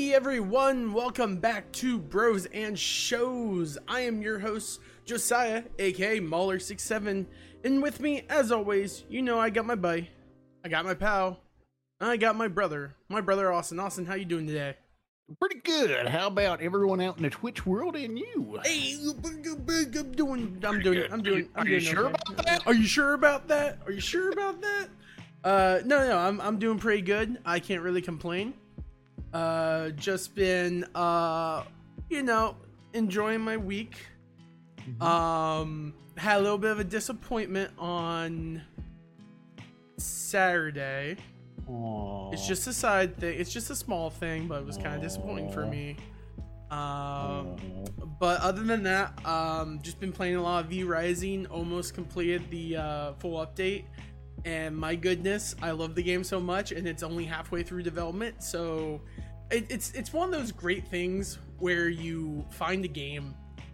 Hey everyone, welcome back to Bros and Shows. I am your host, Josiah, aka Mauler67, and with me, as always, you know I got my buddy, I got my pal, and I got my brother Austin. Austin, how you doing today? Pretty good. How about everyone out in the Twitch world and you? Hey, I'm doing. Are you sure about that? Are you sure about that? Are you sure about that? No, I'm doing pretty good. I can't really complain. Just been enjoying my week. Had a little bit of a disappointment on Saturday. Aww. It's just a side thing. It's just a small thing, but it was kind of disappointing for me. But other than that, just been playing a lot of V Rising. Almost completed the full update, and my goodness, I love the game so much, and it's only halfway through development. So it's one of those great things where you find a game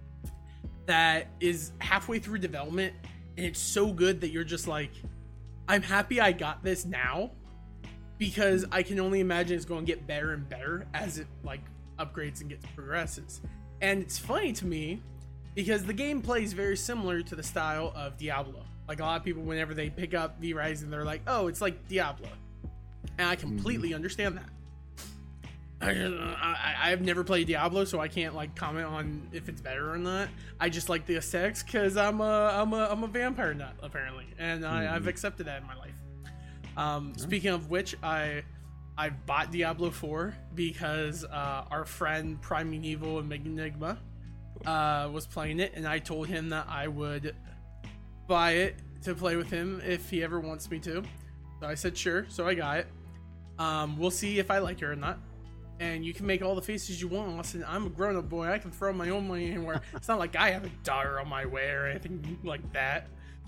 that is halfway through development, and it's so good that you're just like, I'm happy I got this now. Because I can only imagine it's going to get better and better as it like upgrades and progresses. And it's funny to me because the gameplay is very similar to the style of Diablo. Like a lot of people, whenever they pick up V Rising, they're like, "Oh, it's like Diablo," and I completely understand that. I've never played Diablo, so I can't like comment on if it's better or not. I just like the aesthetics because I'm a vampire nut apparently, and I've accepted that in my life. Speaking of which, I bought Diablo 4 because our friend Prime Evil and Enigma was playing it, and I told him that I would buy it to play with him if he ever wants me to. So I said sure, so I got it. We'll see if I like it or not. And you can make all the faces you want, Austin. I'm a grown-up boy. I can throw my own money anywhere. It's not like I have a daughter on my way or anything like that.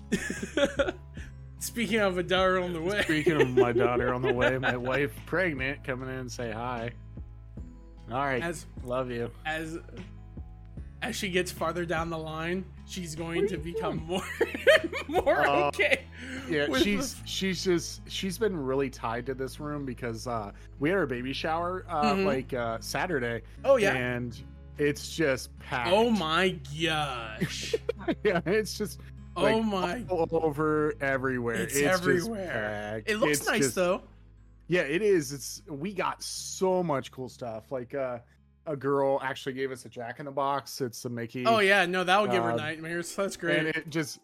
Speaking of a daughter on the way. Speaking of my daughter on the way, my wife pregnant, coming in and say hi. All right, love you. As she gets farther down the line, she's going to become more okay. Yeah, she's been really tied to this room because we had our baby shower Saturday. Oh yeah, and it's just packed. Oh my gosh. Yeah, it's just. Like, all over everywhere. It's everywhere. It looks nice though. Yeah, it is. We got so much cool stuff. Like a girl actually gave us a Jack in the Box. It's a Mickey. Oh yeah, no, that'll give her nightmares. That's great. And it just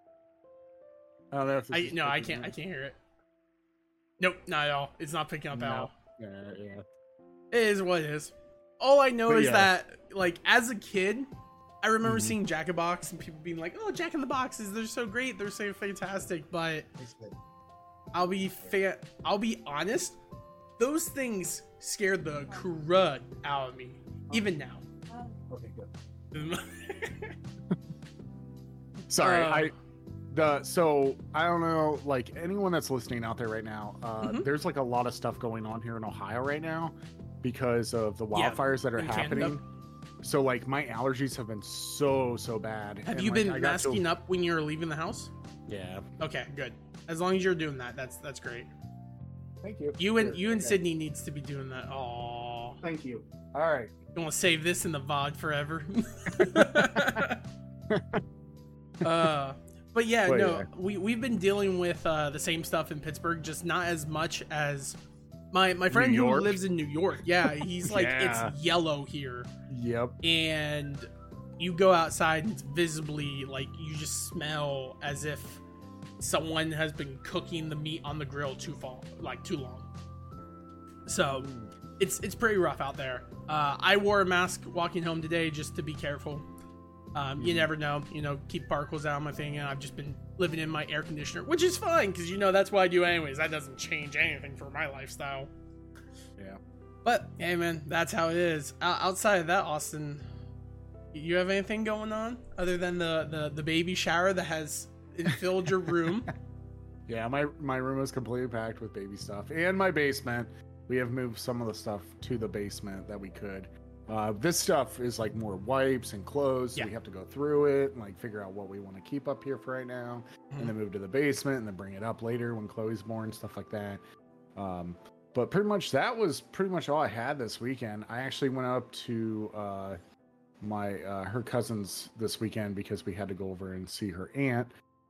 I don't know if I can't hear it. Nope, not at all. It's not picking up at all. Yeah. It is what it is. All I know is that like as a kid, I remember seeing Jack in the Box and people being like, "Oh, Jack in the Boxes, they're so great, they're so fantastic." But I'll be honest, those things scared the crud out of me, even now. Okay, good. Sorry, so I don't know, like anyone that's listening out there right now, there's like a lot of stuff going on here in Ohio right now because of the wildfires that are happening. Canada. So like my allergies have been so bad. Have you been masking up when you're leaving the house? Yeah. Okay, good. As long as you're doing that, that's great. Thank you. You and Sydney needs to be doing that. Oh. Thank you. All right. You want to save this in the VOD forever? But yeah, we've been dealing with the same stuff in Pittsburgh, just not as much as my friend who lives in New York. Yeah, he's like, it's yellow here. Yep. And you go outside and it's visibly like you just smell as if someone has been cooking the meat on the grill too long. So it's pretty rough out there. I wore a mask walking home today just to be careful. You never know, keep particles out of my thing, and I've just been living in my air conditioner, which is fine because that's what I do anyways. That doesn't change anything for my lifestyle. Yeah. But hey man, that's how it is. Outside of that, Austin, you have anything going on other than the baby shower that has filled your room? Yeah, my room is completely packed with baby stuff, and my basement. We have moved some of the stuff to the basement that we could. This stuff is like more wipes and clothes. So we have to go through it and like figure out what we want to keep up here for right now, and then move to the basement and then bring it up later when Chloe's born, stuff like that. But pretty much that was pretty much all I had this weekend. I actually went up to my her cousins this weekend because we had to go over and see her aunt.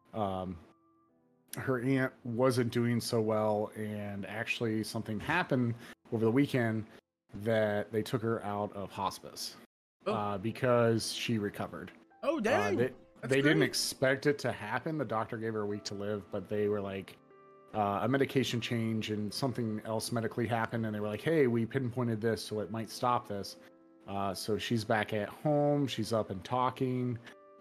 Her aunt wasn't doing so well, and actually something happened over the weekend that they took her out of hospice because she recovered. Oh, dang. They didn't expect it to happen. The doctor gave her a week to live, but they were like, a medication change and something else medically happened, and they were like, hey, we pinpointed this, so it might stop this. So she's back at home. She's up and talking.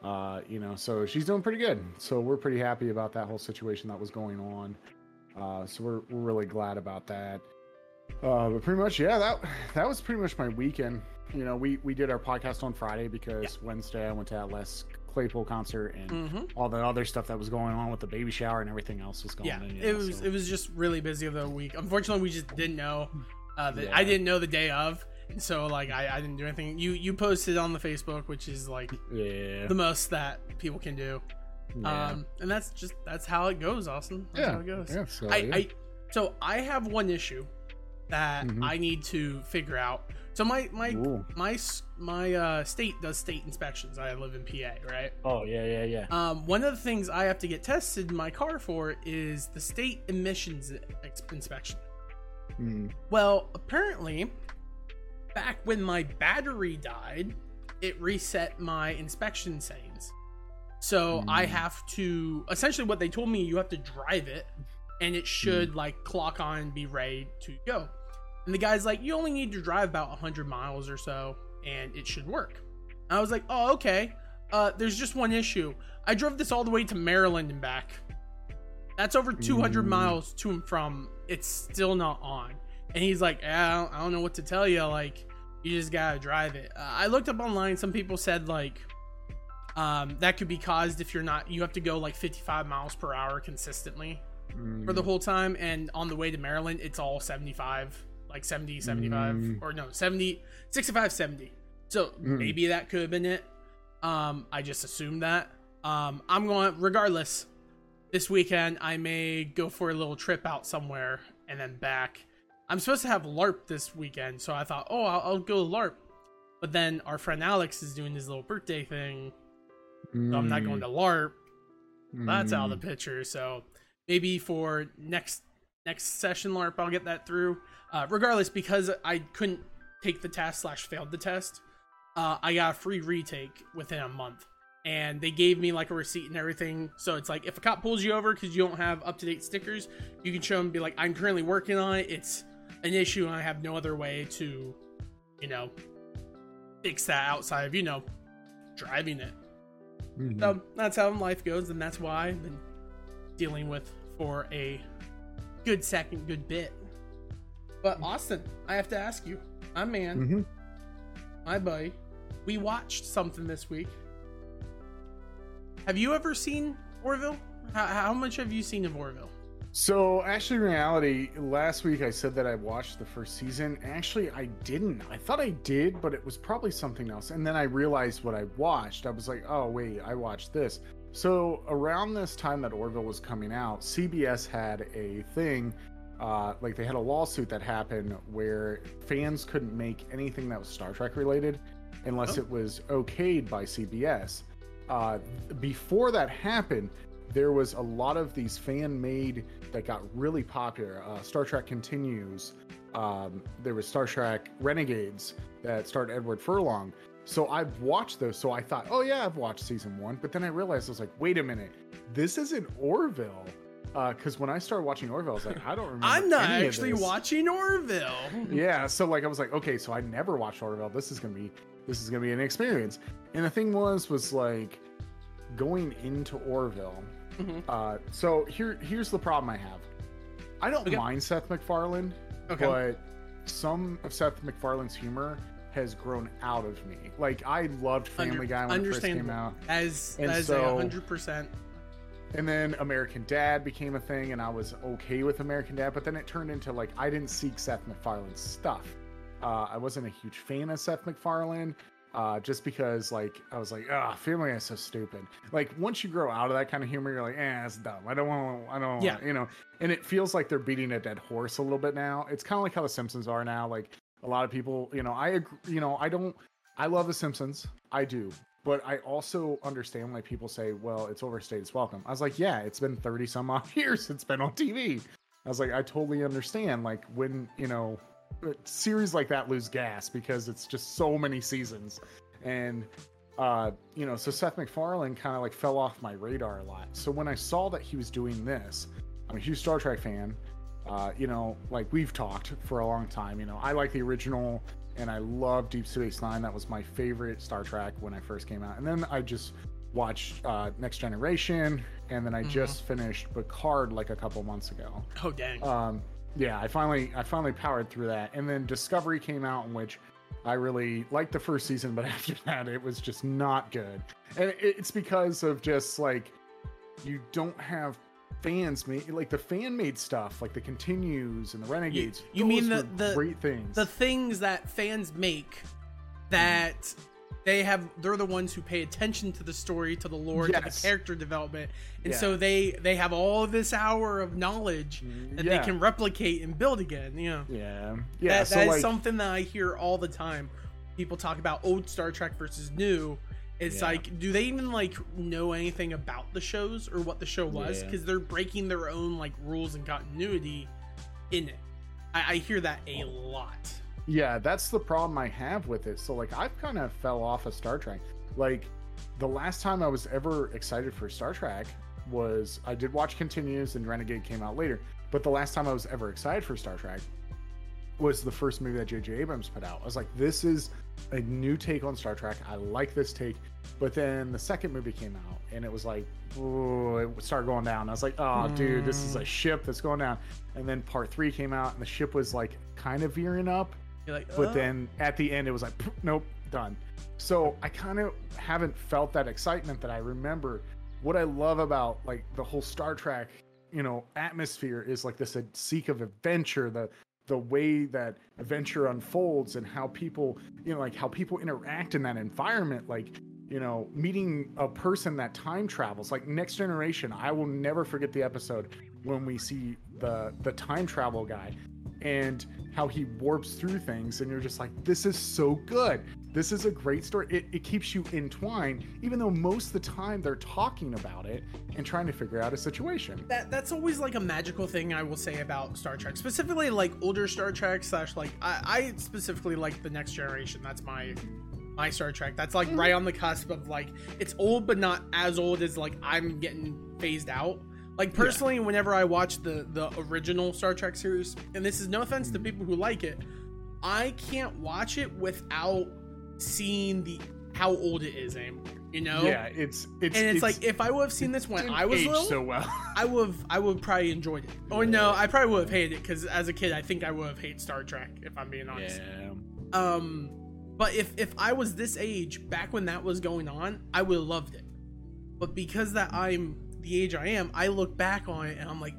So she's doing pretty good. So we're pretty happy about that whole situation that was going on. So we're really glad about that. But pretty much, yeah, that was pretty much my weekend. You know, we did our podcast on Friday because Wednesday I went to that Les Claypool concert and all the other stuff that was going on with the baby shower and everything else was going on. It was just really busy of the week. Unfortunately, we just didn't know I didn't know the day of. And so like I didn't do anything. You posted on the Facebook, which is like the most that people can do. And that's how it goes, Austin. That's how it goes. Yeah, so I have one issue that I need to figure out. So my state does state inspections. I live in PA, right? Oh yeah. One of the things I have to get tested in my car for is the state emissions inspection. Well, apparently, back when my battery died, it reset my inspection settings. So I have to, essentially what they told me, you have to drive it and it should like clock on and be ready to go. And the guy's like, you only need to drive about 100 miles or so and it should work. And I was like, oh, okay. There's just one issue. I drove this all the way to Maryland and back. That's over 200 miles to and from. It's still not on. And he's like, I don't know what to tell you. Like, you just gotta drive it. I looked up online. Some people said like, that could be caused if you have to go like 55 miles per hour consistently for the whole time. And on the way to Maryland, it's all 75, like 70, 75, or no, 70, 65, 70. So maybe that could have been it. I just assumed that. I'm going, regardless, this weekend, I may go for a little trip out somewhere and then back. I'm supposed to have LARP this weekend, so I thought, I'll go to LARP. But then our friend Alex is doing his little birthday thing, so I'm not going to LARP. That's out of the picture. So maybe for next session LARP, I'll get that through. Regardless, because I couldn't take the test / failed the test, I got a free retake within a month. And they gave me like a receipt and everything. So it's like, if a cop pulls you over because you don't have up-to-date stickers, you can show them and be like, I'm currently working on it. It's an issue and I have no other way to, fix that outside of, driving it. So that's how life goes. And that's why I've been dealing with for a good bit. But Austin, I have to ask you, my man, my buddy, we watched something this week. Have you ever seen Orville? How much have you seen of Orville? So, actually, in reality, last week I said that I watched the first season. Actually, I didn't. I thought I did, but it was probably something else. And then I realized what I watched. I was like, oh, wait, I watched this. So, around this time that Orville was coming out, CBS had a thing, like they had a lawsuit that happened where fans couldn't make anything that was Star Trek related unless it was okayed by CBS. Before that happened, there was a lot of these fan-made that got really popular. Star Trek Continues. There was Star Trek Renegades that starred Edward Furlong. So I've watched those. So I thought, oh yeah, I've watched season 1. But then I realized, I was like, wait a minute, this isn't Orville. Because when I started watching Orville, I was like, I don't remember. I'm not actually watching Orville. Yeah, so like I was like, okay, so I never watched Orville. This is gonna be an experience. And the thing was like going into Orville. So here's the problem I have. I don't mind Seth MacFarlane, but some of Seth MacFarlane's humor has grown out of me. Like, I loved Family Guy when it first came out. As 100%. And then American Dad became a thing, and I was okay with American Dad, but then it turned into, like, I didn't seek Seth MacFarlane's stuff. I wasn't a huge fan of Seth MacFarlane, just because like I was like, Family Guy is so stupid. Like once you grow out of that kind of humor, you're like, it's dumb. I don't want, you know. And it feels like they're beating a dead horse a little bit now. It's kind of like how The Simpsons are now. Like a lot of people, you know, I agree, you know, I love The Simpsons, I do, but I also understand why people say, well, it's overstayed its welcome. I was like, yeah, it's been 30 some odd years it's been on TV. I was like, I totally understand. Like when, you know, series like that lose gas because it's just so many seasons. And you know, so Seth MacFarlane kind of like fell off my radar a lot. So when I saw that he was doing this, I'm a huge Star Trek fan. You know, like we've talked for a long time, you know, I like the original and I love Deep Space Nine. That was my favorite Star Trek when I first came out. And then I just watched Next Generation, and then I just finished Picard like a couple months ago. Oh dang. Yeah, I finally powered through that, and then Discovery came out, in which I really liked the first season, but after that it was just not good. And it's because of just like you don't have fans made, like the fan made stuff, like the Continues and the Renegades. You mean the great things, the things that fans make that they're the ones who pay attention to the story, to the lore, to the character development, and so they have all of this hour of knowledge that they can replicate and build again. You know, that is something that I hear all the time. People talk about old Star Trek versus new. It's like, do they even like know anything about the shows or what the show was? Because they're breaking their own like rules and continuity in it. I hear that a lot. Yeah, that's the problem I have with it. So like I've kind of fell off of Star Trek. Like the last time I was ever excited for Star Trek was, I did watch Continues and Renegade came out later, but the last time I was ever excited for Star Trek was the first movie that J.J. Abrams put out. I was like, this is a new take on Star Trek. I like this take. But then the second movie came out and it was like, oh, it started going down. I was like, oh, dude, this is a ship that's going down. And then part 3 came out and the ship was like kind of veering up. You're like, but then at the end it was like, nope, done. So I kind of haven't felt that excitement that I remember. What I love about like the whole Star Trek, you know, atmosphere is like this seek of adventure, the way that adventure unfolds and how people, you know, like how people interact in that environment, like, you know, meeting a person that time travels, like Next Generation. I will never forget the episode when we see the time travel guy and how he warps through things, and you're just like, this is so good. This is a great story. It keeps you entwined, even though most of the time they're talking about it and trying to figure out a situation. That's always like a magical thing I will say about Star Trek, specifically like older Star Trek / like I specifically like the Next Generation. That's my Star Trek. That's like right on the cusp of like, it's old but not as old as like I'm getting phased out. Like personally, whenever I watch the original Star Trek series, and this is no offense to people who like it, I can't watch it without seeing how old it is anymore. You know? Yeah, it's like, if I would have seen this when I was little, so well. I would probably enjoyed it. Oh no, I probably would have hated it, because as a kid, I think I would have hated Star Trek, if I'm being honest. Yeah. But if I was this age back when that was going on, I would have loved it. But because that I'm the age I am, I look back on it and I'm like,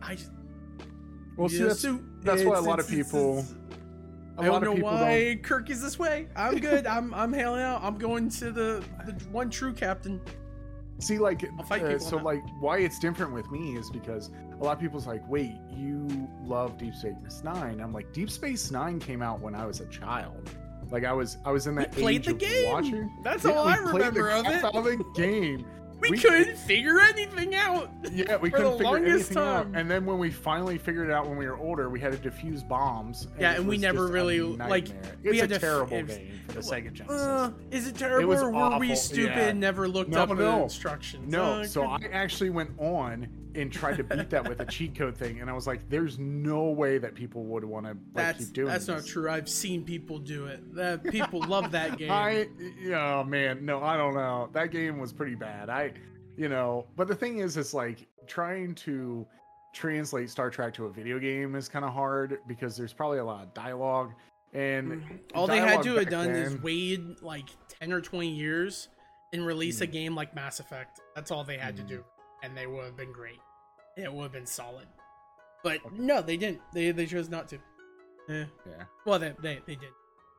that's why a lot of people. I don't know why Kirk is this way. I'm good. I'm hailing out. I'm going to the one true captain. See, like, I'll fight people so now. like, why it's different with me is because a lot of people's like, wait, you love Deep Space Nine? I'm like, Deep Space Nine came out when I was a child. Like I was in that age of watching. That's all I remember of it. Out of the game. We couldn't figure anything out. Yeah, we couldn't figure anything out. And then when we finally figured it out when we were older, we had to defuse bombs. And we never really like. It's a terrible game for the Sega Genesis. Is it terrible, or were we stupid and never looked up the instructions? No, so I actually went on and tried to beat that with a cheat code thing, and I was like, "There's no way that people would want to keep doing That's this." Not true. I've seen people do it. That people love that game. Oh man, no, I don't know. That game was pretty bad. But the thing is, it's like trying to translate Star Trek to a video game is kind of hard because there's probably a lot of dialogue, and all they had to have done is wait like 10 or 20 years and release a game like Mass Effect. That's all they had to do, and they would have been great. It would have been solid. But no, they didn't. They chose not to. Yeah. Well, they did.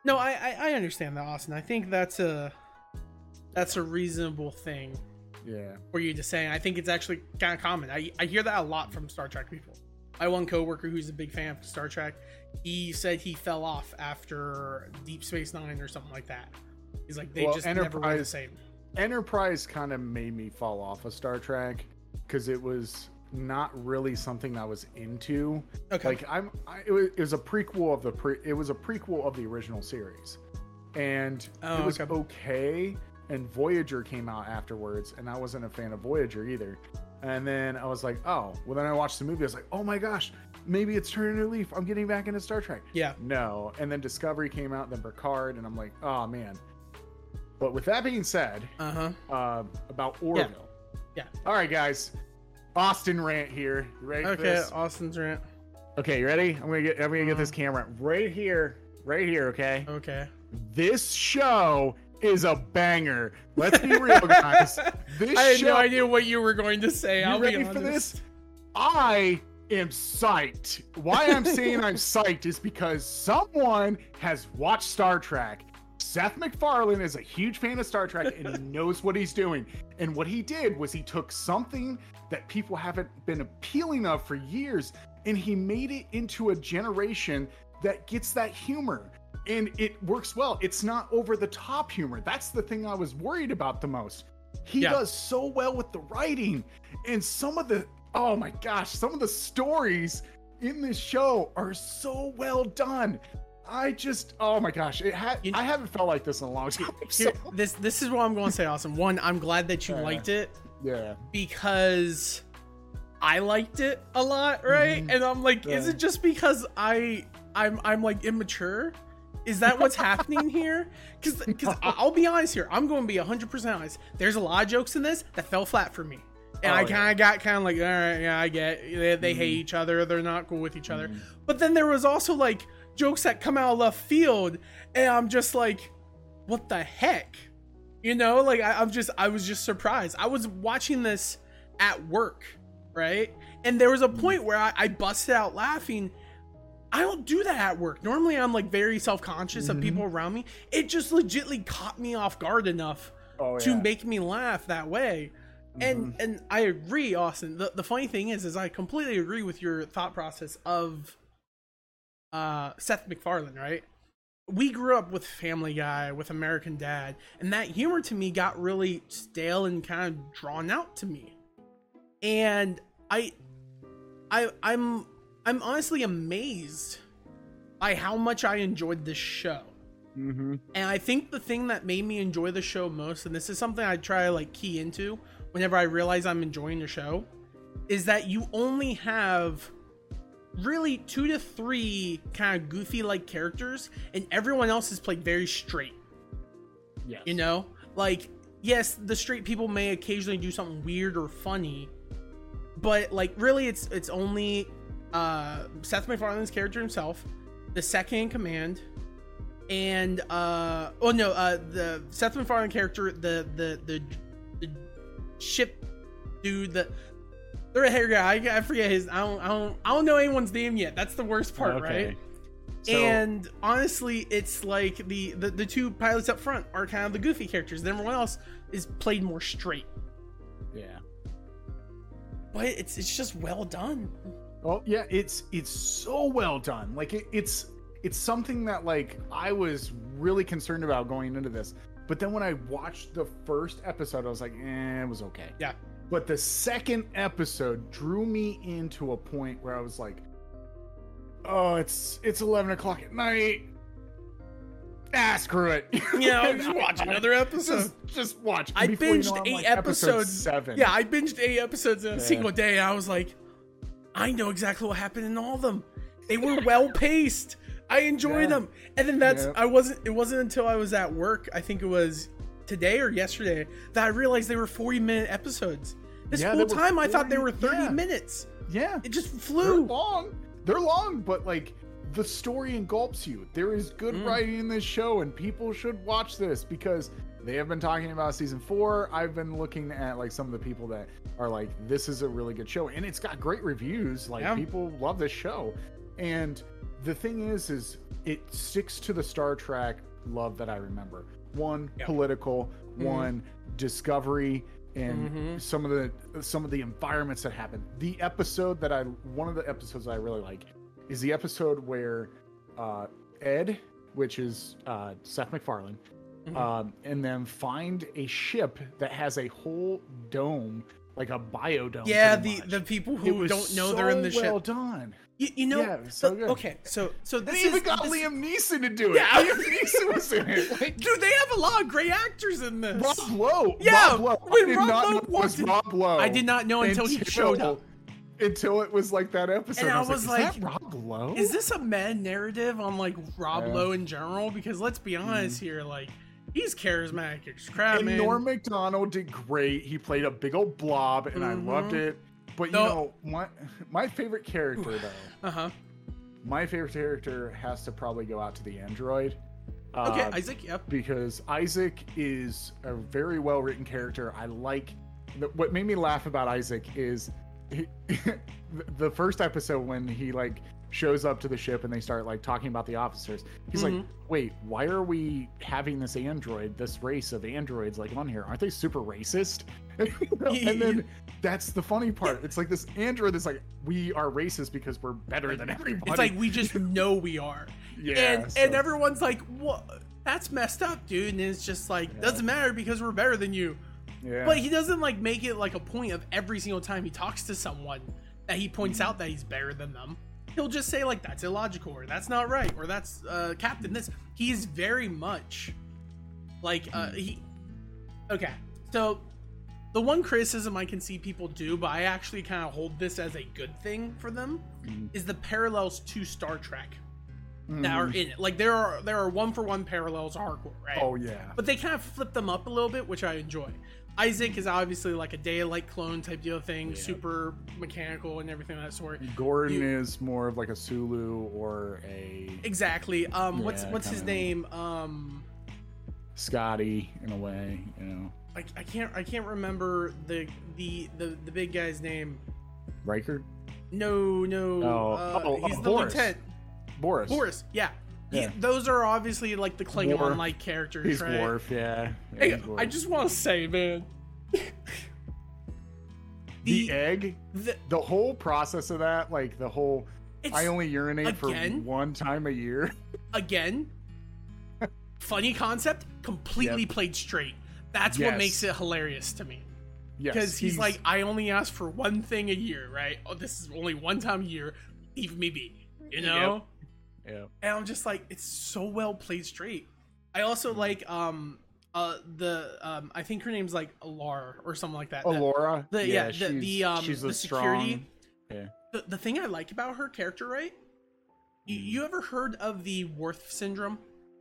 No, I understand that, Austin. I think that's a reasonable thing. Yeah. For you to say. I think it's actually kind of common. I hear that a lot from Star Trek people. My one coworker who's a big fan of Star Trek, he said he fell off after Deep Space Nine or something like that. He's like, they just never were the same. Enterprise kind of made me fall off of Star Trek because it was not really something I was into. Okay. Like it was a prequel of the original series, and it was okay. And Voyager came out afterwards, and I wasn't a fan of Voyager either. And then I was like, oh, well, then I watched the movie. I was like, oh my gosh, maybe it's turning a leaf. I'm getting back into Star Trek. Yeah. No. And then Discovery came out, then Picard, and I'm like, oh man. But with that being said, about Orville. Yeah. All right, guys. Austin rant here. You ready for this? Okay, Austin's rant. Okay, you ready? I'm gonna get this camera right here. Okay. Okay. This show is a banger. Let's be real, guys. I had no idea what you were going to say. You ready for this? I am psyched. Why I'm saying I'm psyched is because someone has watched Star Trek. Seth MacFarlane is a huge fan of Star Trek, and he knows what he's doing. And what he did was he took something that people haven't been appealing of for years, and he made it into a generation that gets that humor. And it works well. It's not over the top humor. That's the thing I was worried about the most. He does so well with the writing, and some of the stories in this show are so well done. Oh my gosh, I haven't felt like this in a long time. So. This is what I'm going to say, Awesome. One, I'm glad that you liked it. Yeah. Because I liked it a lot, right? Mm-hmm. And I'm like, is it just because I'm like immature? Is that what's happening here? Because I'll be honest here. I'm going to be 100% honest. There's a lot of jokes in this that fell flat for me. And I kind of got like, all right, yeah, I get it. They hate each other. They're not cool with each other. But then there was also like jokes that come out of left field. And I'm just like, what the heck? You know, like I was just surprised. I was watching this at work, right? And there was a point where I busted out laughing. I don't do that at work. Normally I'm like very self-conscious of people around me. It just legitly caught me off guard enough to make me laugh that way. And I agree, Austin. The funny thing is I completely agree with your thought process of Seth MacFarlane, right? We grew up with Family Guy, with American Dad, and that humor to me got really stale and kind of drawn out to me. And I'm honestly amazed by how much I enjoyed this show. And I think the thing that made me enjoy the show most, and this is something I try to like key into whenever I realize I'm enjoying the show, is that you only have really 2 to 3 kind of goofy like characters, and everyone else is played very straight. Yes. You know, like, yes, the straight people may occasionally do something weird or funny, but like really it's only Seth MacFarlane's character himself, the second in command, and the Seth MacFarlane character, the ship dude, the red-haired guy. I forget his. I don't know anyone's name yet. That's the worst part, right? So, and honestly, it's like the 2 pilots up front are kind of the goofy characters. And everyone else is played more straight. Yeah, but it's just well done. Oh yeah, it's so well done. Like it's something that like I was really concerned about going into this, but then when I watched the first episode, I was like, it was okay. Yeah. But the second episode drew me into a point where I was like, oh, it's 11 o'clock at night. Screw it. Yeah, just watch another episode. Just watch. I binged 8 episodes. 7. Yeah, I binged 8 episodes in a single day. I was like, I know exactly what happened in all of them. They were well paced. I enjoyed them. And then it wasn't until I was at work, I think it was today or yesterday, that I realized they were 40-minute episodes. This whole time I thought they were 30 minutes. Yeah. It just flew. They're long, but like the story engulfs you. There is good writing in this show, and people should watch this because they have been talking about season 4. I've been looking at like some of the people that are like, this is a really good show, and it's got great reviews. Like people love this show, and the thing is it sticks to the Star Trek love that I remember. One, political, one, discovery, and some of the environments that happen. One of the episodes that I really like is the episode where Ed, which is Seth MacFarlane, and then find a ship that has a whole dome, like a biodome. Yeah, the people who don't know they're in the ship. Well done. You know, yeah, so good. Okay, so they even got Liam Neeson to do it. Yeah. Liam Neeson was in it. Like, dude, they have a lot of great actors in this. Rob Lowe. Yeah, Rob Lowe. I did not know it was Rob Lowe. I did not know until he showed up. Until it was like that episode. And I was like, is that Rob Lowe? Is this a mad narrative on like Rob Lowe in general? Because let's be honest here, like, he's charismatic as crap, man. Norm Macdonald did great. He played a big old blob, and I loved it. But you know, my favorite character though. My favorite character has to probably go out to the android. Okay, Isaac, yep. Because Isaac is a very well-written character. What made me laugh about Isaac is the first episode when he like shows up to the ship and they start like talking about the officers. He's like, wait, why are we having this race of androids like on here? Aren't they super racist? And then that's the funny part. It's like this android that's like, we are racist because we're better than everybody. It's like, we just know we are. And everyone's like, what? That's messed up, dude. And it's just like, doesn't matter because we're better than you. Yeah. But he doesn't like make it like a point of every single time he talks to someone that he points out that he's better than them. He'll just say like, that's illogical, or that's not right, or that's Captain this. He's very much like okay. So the one criticism I can see people do, but I actually kind of hold this as a good thing for them, is the parallels to Star Trek that are in it. Like there are 1-for-1 parallels hardcore, right? Oh yeah. But they kind of flip them up a little bit, which I enjoy. Isaac is obviously like a Day-of-Light clone type deal thing, super mechanical and everything of that sort. Gordon is more of like a Sulu or a... Exactly. What's his name? Scotty, in a way, you know. I can't remember the big guy's name. Riker? No. He's the lieutenant. Boris, yeah. Those are obviously like the Klingon-like characters, he's right? Worf, yeah. Hey, I just want to say, man. the egg, the whole process of that, like the whole... I only urinate for one time a year. Again, funny concept, completely played straight. That's what makes it hilarious to me. Yes, because he's like, I only ask for one thing a year, right? Oh, this is only one time a year. Leave me be, you know? Yep. Yeah. And I'm just like, it's so well played straight. I also like I think her name's like Alara or something like that. Alora? She's the security. Yeah. The thing I like about her character, right? You ever heard of the Worf syndrome?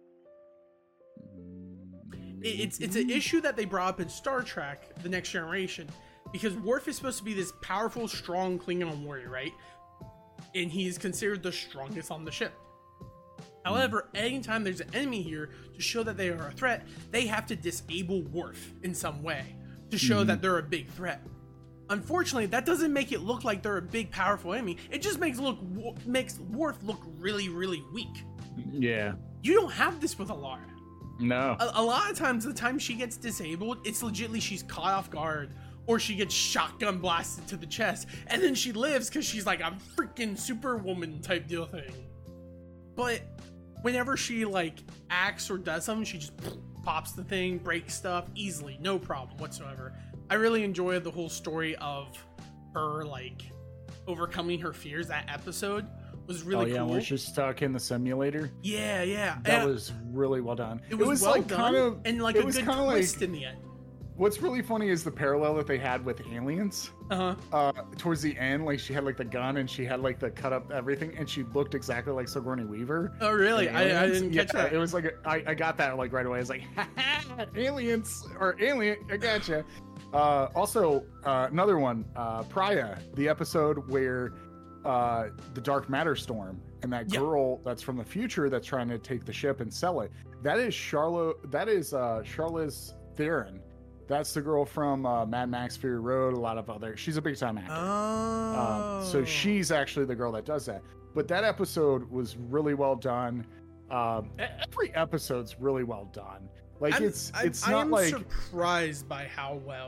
It's an issue that they brought up in Star Trek: The Next Generation, because Worf is supposed to be this powerful, strong Klingon warrior, right? And he's considered the strongest on the ship. However, anytime there's an enemy here, to show that they are a threat, they have to disable Worf in some way to show that they're a big threat. Unfortunately, that doesn't make it look like they're a big, powerful enemy. It just makes Worf look really, really weak. Yeah. You don't have this with Alara. No. A lot of times, the time she gets disabled, it's legitimately she's caught off guard, or she gets shotgun blasted to the chest, and then she lives because she's like a freaking superwoman type deal thing. But whenever she like acts or does something, she just pops the thing, breaks stuff easily, no problem whatsoever. I really enjoyed the whole story of her like overcoming her fears. That episode was really cool. Where she's stuck in the simulator. Yeah. That was really well done. It was well like done, kind of, and like a good twist in the end. What's really funny is the parallel that they had with Aliens. Towards the end, like she had like the gun and she had like the cut up everything, and she looked exactly like Sigourney Weaver. Oh really? I didn't catch that. It was like I got that like right away. I was like, Aliens or Alien. I gotcha. Also, another one, Pariah, the episode where the dark matter storm and that girl that's from the future that's trying to take the ship and sell it. That is Charlize Theron. That's the girl from Mad Max Fury Road, a lot of other... She's a big-time actor. Oh. So she's actually the girl that does that. but that episode was really well done. Every episode's really well done. Like it's not like surprised by how well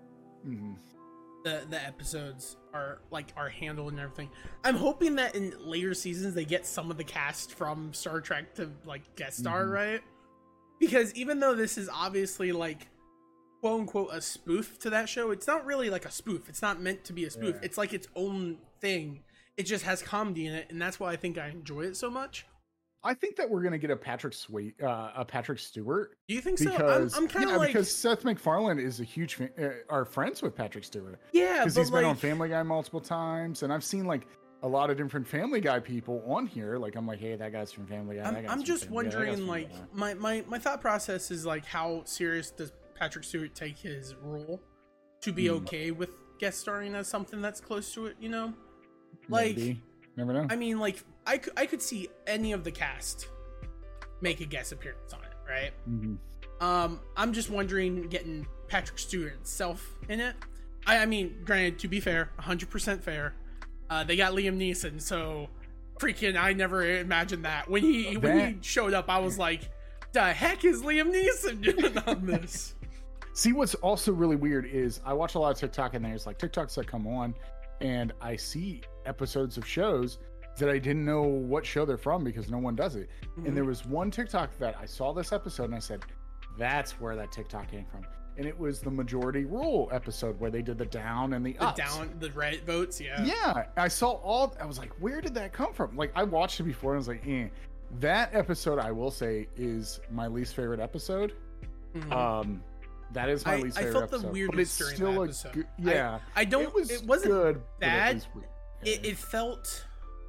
the episodes are handled and everything. I'm hoping that in later seasons they get some of the cast from Star Trek to like guest star, right? Because even though this is obviously like quote unquote a spoof to that show, it's not really like a spoof. It's not meant to be a spoof. It's like its own thing. It just has comedy in it, and that's why I think I enjoy it so much. I think that we're gonna get a Patrick Stewart. Do you think so? I'm kind of because Seth MacFarlane is a huge fan, are friends with Patrick Stewart. Yeah, because he's been on Family Guy multiple times, and I've seen like a lot of different Family Guy people on here. Like I'm like, hey, that guy's from Family Guy. I'm just wondering, like my thought process is like, how serious does Patrick Stewart take his role to be okay with guest starring as something that's close to it? You know, like. Maybe. Never know. I mean, like, I could see any of the cast make a guest appearance on it, right? I'm just wondering, getting Patrick Stewart itself in it. I mean, granted, to be fair, 100% fair, they got Liam Neeson, so freaking, I never imagined that. When he showed up, I was like, the heck is Liam Neeson doing on this? See, what's also really weird is I watch a lot of TikTok, and there's like TikToks that come on, and I see episodes of shows that I didn't know what show they're from because no one does it. And there was one TikTok that I saw this episode and I said, that's where that TikTok came from. And it was the Majority Rule episode where they did the down and the ups. The right votes, yeah. Yeah, I was like, where did that come from? Like, I watched it before and I was like, eh. That episode, I will say, is my least favorite episode. That is my least favorite episode. I felt the weirdness during that episode. Yeah. It wasn't good, bad. It felt...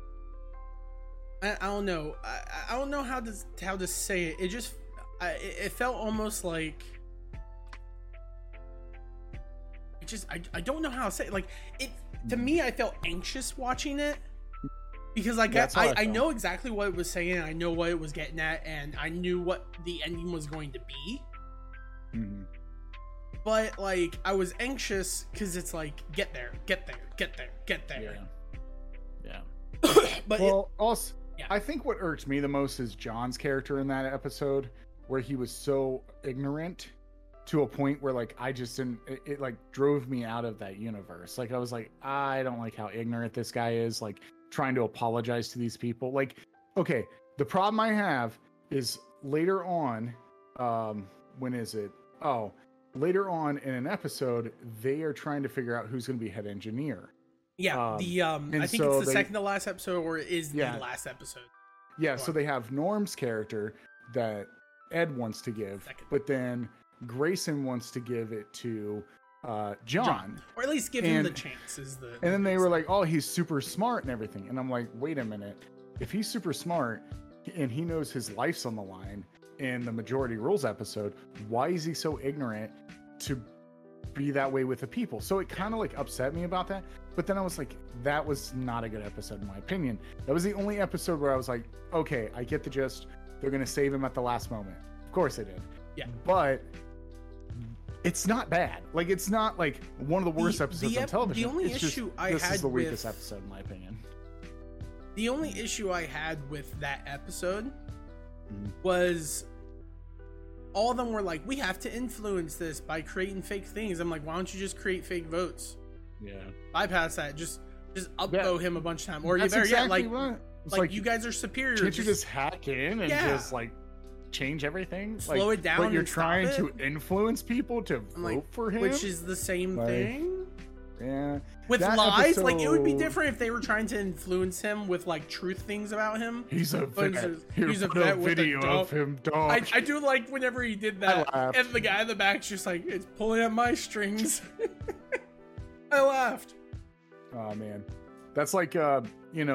I don't know. I don't know how to say it. It just... it felt almost like... I don't know how to say it. Like, to me, I felt anxious watching it. Because I know exactly what it was saying. I know what it was getting at. And I knew what the ending was going to be. But, like, I was anxious because it's like, get there. Yeah. But also, I think what irked me the most is John's character in that episode, where he was so ignorant to a point where, like, I just didn't, it like drove me out of that universe. Like, I was like, I don't like how ignorant this guy is, like, trying to apologize to these people. Like, okay, the problem I have is later on, when is it? Oh, later on in an episode, they are trying to figure out who's going to be head engineer. Yeah, I think it's the second to last episode, or it is the last episode. Yeah, so they have Norm's character that Ed wants to give, but then Grayson wants to give it to John. Or at least give him the chance. And then they were like, oh, he's super smart and everything. And I'm like, wait a minute. If he's super smart and he knows his life's on the line in the Majority Rules episode, why is he so ignorant to be that way with the people? So it kind of like upset me about that. But then I was like, that was not a good episode in my opinion. That was the only episode where I was like, okay, I get the gist. They're going to save him at the last moment. Of course they did. Yeah. But it's not bad. Like, it's not like one of the worst episodes on television. The only issue I had this is the weakest episode in my opinion. The only issue I had with that episode was all of them were like, we have to influence this by creating fake things. I'm like, why don't you just create fake votes? Yeah. Bypass that. Just upvote him a bunch of times. Or you better, like you guys are superior. Can't you just hack in and just like change everything? Slow it down. But you're trying to influence people to vote for him, which is the same thing. Yeah. With lies, like it would be different if they were trying to influence him with like truth things about him. He's a vet. He's a vet with video of him, dog. I do like whenever he did that, and the guy in the back's just like, it's pulling at my strings. I laughed. Oh man, that's like now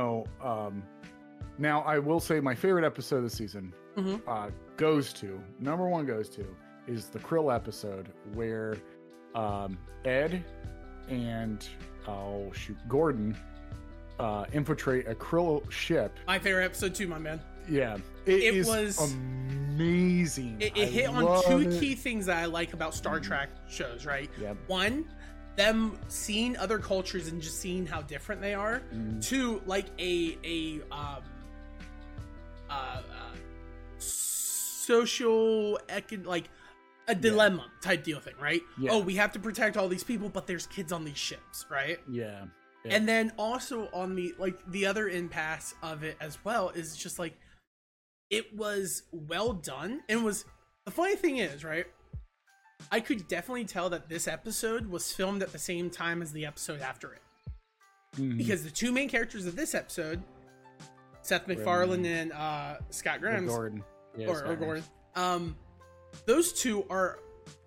I will say my favorite episode of the season number one goes to is the Krill episode where Ed and Gordon infiltrate a Krill ship. My favorite episode too, my man. Yeah, it was amazing. It hit on two key things that I like about Star Trek shows, right? Yeah. One, them seeing other cultures and just seeing how different they are, to like a social like a dilemma type deal thing, right? Yeah. Oh, we have to protect all these people, but there's kids on these ships, right? Yeah. And then also on the other impasse of it as well is just like, it was well done. And the funny thing is, right, I could definitely tell that this episode was filmed at the same time as the episode after it. Because the two main characters of this episode, Seth MacFarlane and Scott Grimes, Gordon. Yeah, or Gordon, those two are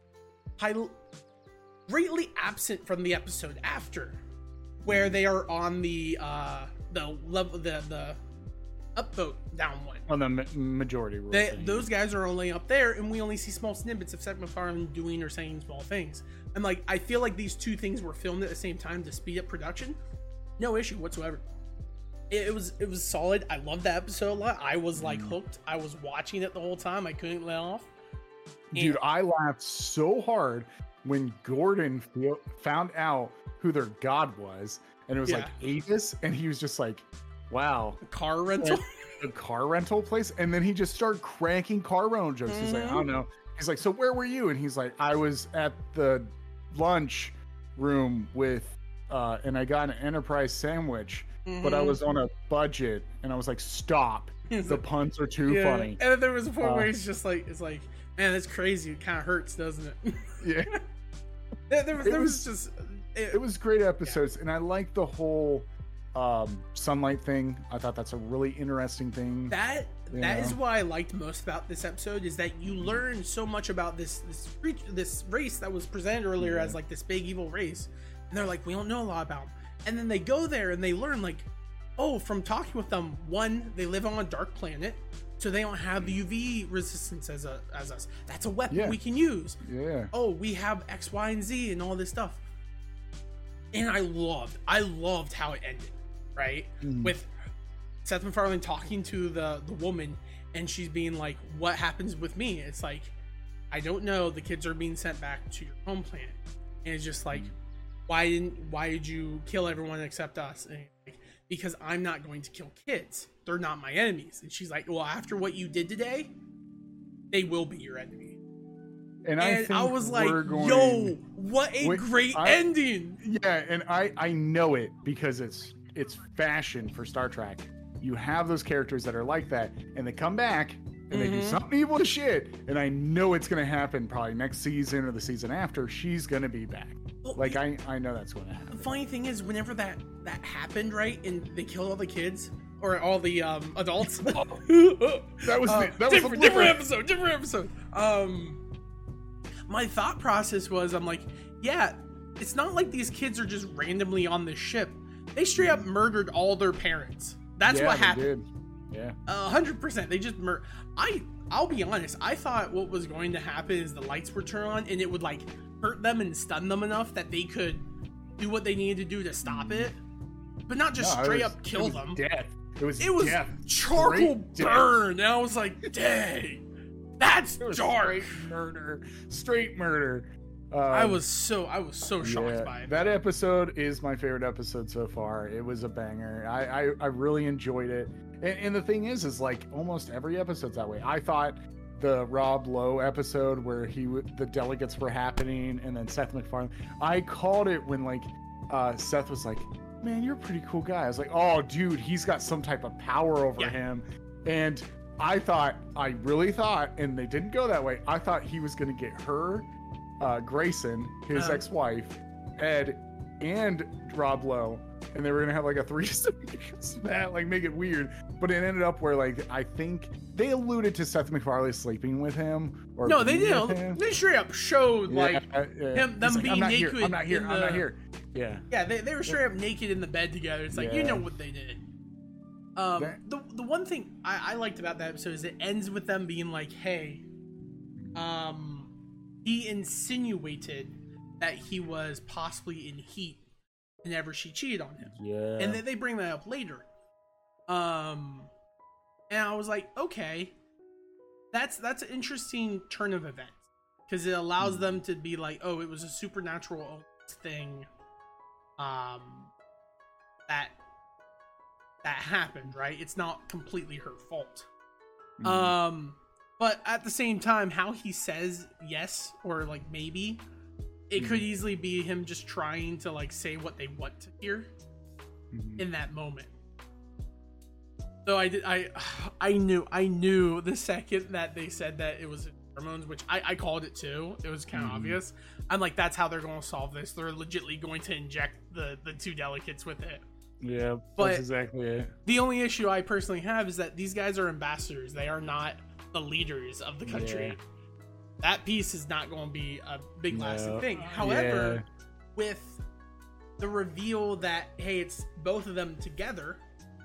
greatly absent from the episode after, where they are on the level, the upvote down one. On the majority rule. Those guys are only up there, and we only see small snippets of Seth MacFarlane doing or saying small things. And like, I feel like these two things were filmed at the same time to speed up production. No issue whatsoever. It was solid. I loved that episode a lot. I was like hooked. I was watching it the whole time. I couldn't let off. Dude, I laughed so hard when Gordon found out who their god was, and it was like Avis, and he was just like, wow. Car rental? A car rental place? And then he just started cranking car rental jokes. He's like, I don't know. He's like, so where were you? And he's like, I was at the lunch room with, and I got an Enterprise sandwich, but I was on a budget. And I was like, stop. The puns are too funny. And then there was a point where he's just like, it's like, man, that's crazy. It kind of hurts, doesn't it? Yeah. It was great episodes, and I like the whole sunlight thing. I thought that's a really interesting thing. That is what I liked most about this episode, is that you learn so much about this race that was presented earlier as like this big evil race, and they're like, we don't know a lot about them. And then they go there and they learn, like, oh, from talking with them, one, they live on a dark planet, so they don't have the UV resistance as us. That's a weapon we can use. Yeah. Oh, we have X, Y, and Z and all this stuff. And I loved how it ended, right? With Seth MacFarlane talking to the woman, and she's being like, what happens with me? It's like, I don't know. The kids are being sent back to your home planet. And it's just like, why did you kill everyone except us? And like, because I'm not going to kill kids. They're not my enemies. And she's like, well, after what you did today, they will be your enemy. And I was like, yo, what a great ending. Yeah, and I know it because it's fashion for Star Trek. You have those characters that are like that, and they come back and they do something evil to shit, and I know it's gonna happen probably next season or the season after. She's gonna be back. Well, like I know that's gonna happen. The funny thing is, whenever that happened, right, and they killed all the kids or all the adults. that was different episode. My thought process was, I'm like, yeah, it's not like these kids are just randomly on this ship. They straight up murdered all their parents. That's what happened. Yeah, 100%. They just I'll be honest. I thought what was going to happen is the lights would turn on and it would like hurt them and stun them enough that they could do what they needed to do to stop it, but not just straight up kill them. Death. It was death. Charcoal burn. And I was like, dang, that's dark. Straight murder. I was so shocked by it. That episode is my favorite episode so far. It was a banger. I really enjoyed it. And the thing is like almost every episode's that way. I thought the Rob Lowe episode where the delegates were happening, and then Seth MacFarlane. I called it when like Seth was like, "Man, you're a pretty cool guy." I was like, "Oh, dude, he's got some type of power over him." And I really thought, and they didn't go that way. I thought he was going to get her, Grayson, his ex-wife, Ed, and Rob Lowe, and they were gonna have like a threesome, like make it weird. But it ended up where like I think they alluded to Seth MacFarlane sleeping with him. Or no, they didn't. They straight up showed them being naked. I'm not here. Yeah. Yeah, they were straight up naked in the bed together. It's like, you know what they did. The one thing I liked about that episode is it ends with them being like, hey, he insinuated that he was possibly in heat whenever she cheated on him. Yeah. And then they bring that up later. And I was like, okay, that's an interesting turn of events, because it allows them to be like, oh, it was a supernatural thing that happened, right? It's not completely her fault. But at the same time, how he says yes or like maybe, it could easily be him just trying to like say what they want to hear in that moment. So I knew the second that they said that it was hormones, which I called it too. It was kind of obvious. I'm like, that's how they're going to solve this. They're legitimately going to inject the two delicates with it. Yeah, but that's exactly it. The only issue I personally have is that these guys are ambassadors. They are not the leaders of the country. Yeah. That piece is not going to be a big lasting thing. However, with the reveal that, hey, it's both of them together,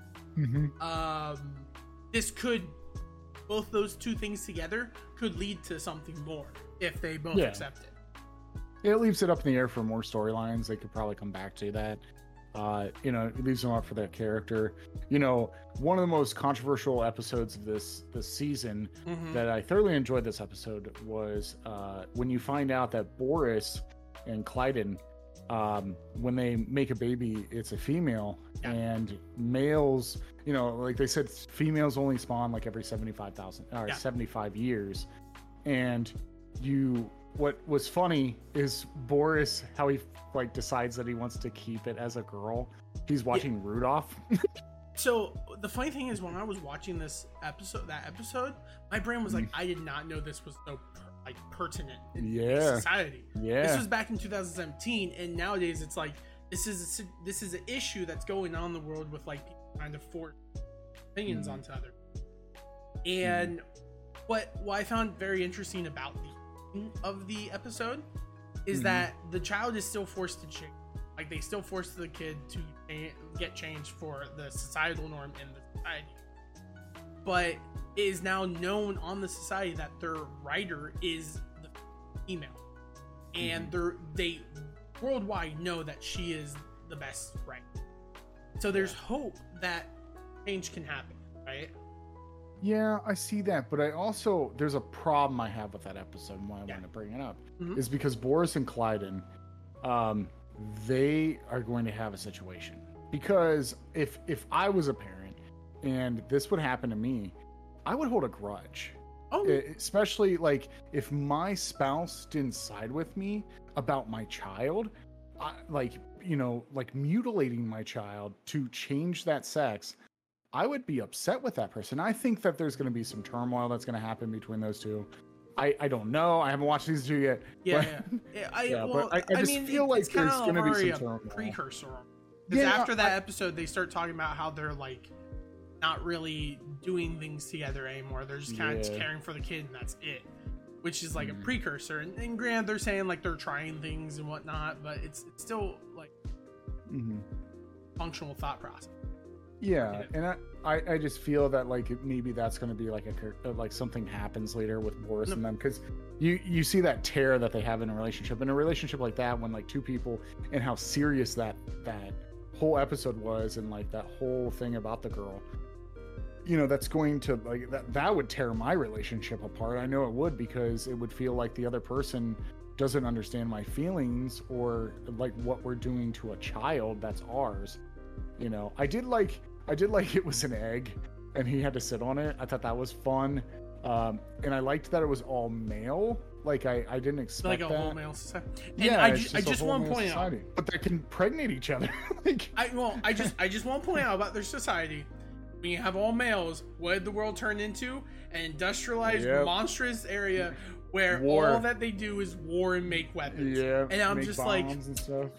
this could, both those two things together could lead to something more if they both accept it. It leaves it up in the air for more storylines. They could probably come back to that. It leaves them up for that character. One of the most controversial episodes of this season that I thoroughly enjoyed this episode was when you find out that Boris and Clyden, when they make a baby, it's a female, and males, like they said, females only spawn like every 75 years. And what was funny is Boris, how he like decides that he wants to keep it as a girl. He's watching Rudolph. So the funny thing is, when I was watching that episode, my brain was like, I did not know this was so pertinent in society. This was back in 2017, and nowadays it's like this is an issue that's going on in the world with like people trying to force opinions onto other people. And what I found very interesting about of the episode is that the child is still forced to change. Like, they still force the kid to get changed for the societal norm in the society. But it is now known on the society that their writer is the female. And they worldwide know that she is the best writer. So there's hope that change can happen, right? Yeah, I see that, but there's a problem I have with that episode, and why I want to bring it up is because Boris and Clyden, they are going to have a situation. Because if I was a parent and this would happen to me, I would hold a grudge. Especially like if my spouse didn't side with me about my child, like mutilating my child to change that sex, I would be upset with that person. I think that there's going to be some turmoil that's going to happen between those two. I don't know. I haven't watched these two yet. I just feel like there's going to be some turmoil. Precursor. Because after that episode, they start talking about how they're like not really doing things together anymore. They're just kind of just caring for the kid, and that's it. Which is like a precursor. And granted, they're saying like they're trying things and whatnot, but it's still like functional thought process. Yeah, and I just feel that like maybe that's going to be like something happens later with Boris and them, because you see that tear that they have in a relationship like that, when like two people, and how serious that whole episode was, and like that whole thing about the girl, that's going to like that would tear my relationship apart. I know it would, because it would feel like the other person doesn't understand my feelings, or like what we're doing to a child that's ours. I did like it was an egg and he had to sit on it. I thought that was fun. And I liked that it was all male. Like I didn't expect like a whole male society. And I just want to point out, but they can impregnate each other. I just want to point out about their society. When you have all males, what did the world turn into? An industrialized, monstrous area where all that they do is war and make weapons. Yeah, and I'm just like, and stuff.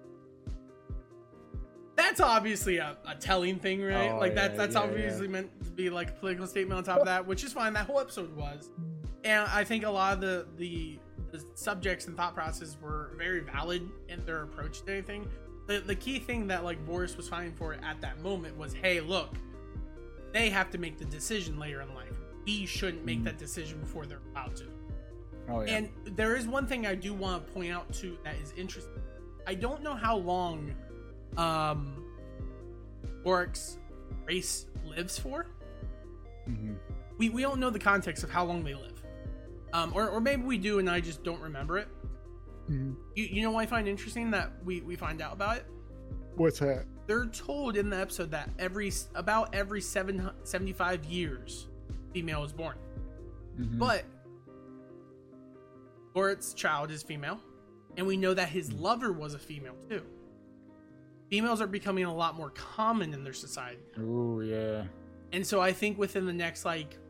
That's obviously a telling thing, right? That's obviously meant to be like a political statement on top of that, which is fine. That whole episode was. And I think a lot of the subjects and thought processes were very valid in their approach to anything. The key thing that like Boris was fighting for at that moment was, hey, look, they have to make the decision later in life. We shouldn't make that decision before they're about to. And there is one thing I do want to point out too that is interesting. I don't know how long Boric's race lives for. We don't know the context of how long they live, or maybe we do and I just don't remember it. You know what I find interesting that we find out about it? What's that? They're told in the episode that every 75 years, female is born. But Borat's child is female, and we know that his lover was a female too. Females are becoming a lot more common in their society. Oh yeah. And so I think within the next